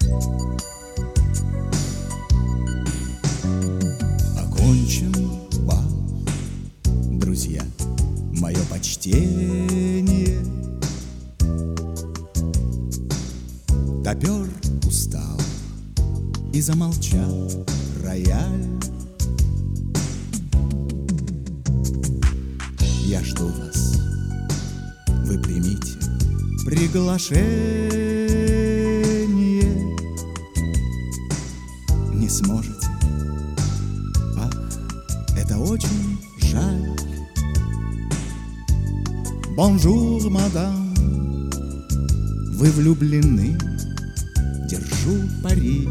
Окончен бал, друзья, мое почтение. Топер устал и замолчал рояль. Я жду вас, вы примите приглашение. Не сможете? Ах, это очень жаль. Бонжур, мадам, вы влюблены, держу пари.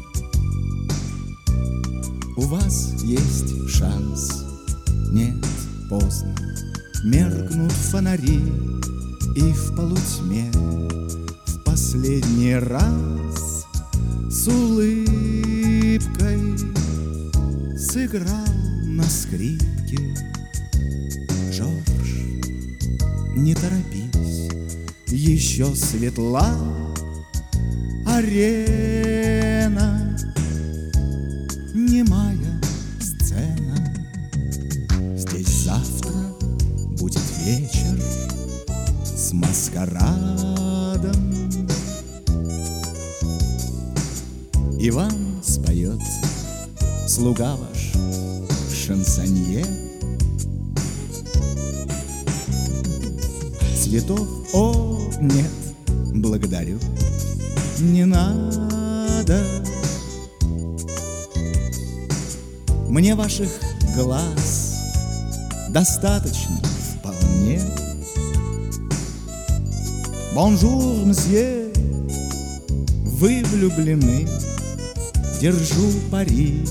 У вас есть шанс, нет, поздно, меркнут фонари, и в полутьме в последний раз с улыбкой сыграл на скрипке Жорж. Не торопись, еще светла арена, немая сцена. Здесь завтра будет вечер с маскарадом, и вам споет слуга ваш шансонье. Цветов, о, нет, благодарю, не надо. Мне ваших глаз достаточно вполне. Бонжур, мсье, вы влюблены, держу пари.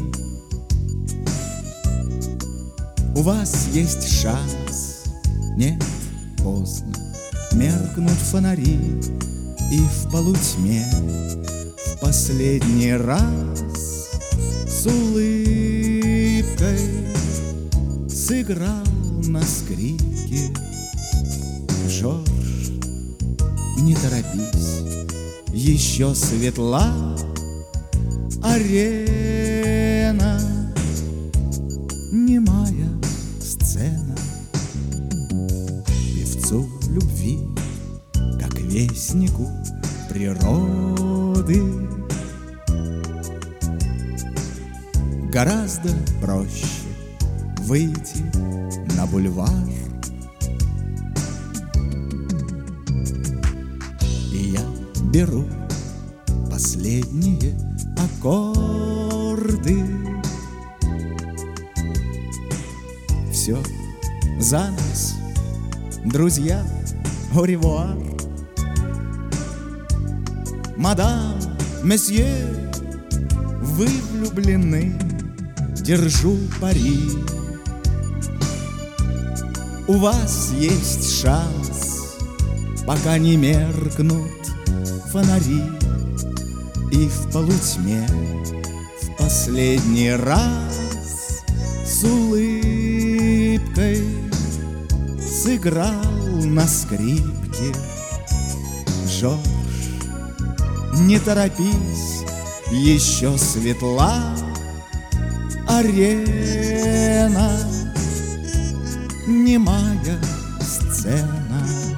У вас есть шанс, нет, поздно, меркнут фонари, и в полутьме в последний раз с улыбкой сыграл на скрипке Жорж. Не торопись, еще светла арена, немая сцена. Певцу любви, как вестнику природы, гораздо проще выйти на бульвар. И я беру последние аккорды. Все, занавес, друзья, au-revoir. Мадам, месье, вы влюблены, держу пари. У вас есть шанс, пока не меркнут фонари, и в полутьме в последний раз с улыбкой сыграл на скрипке Жорж. Не торопись, еще светла арена, немая сцена.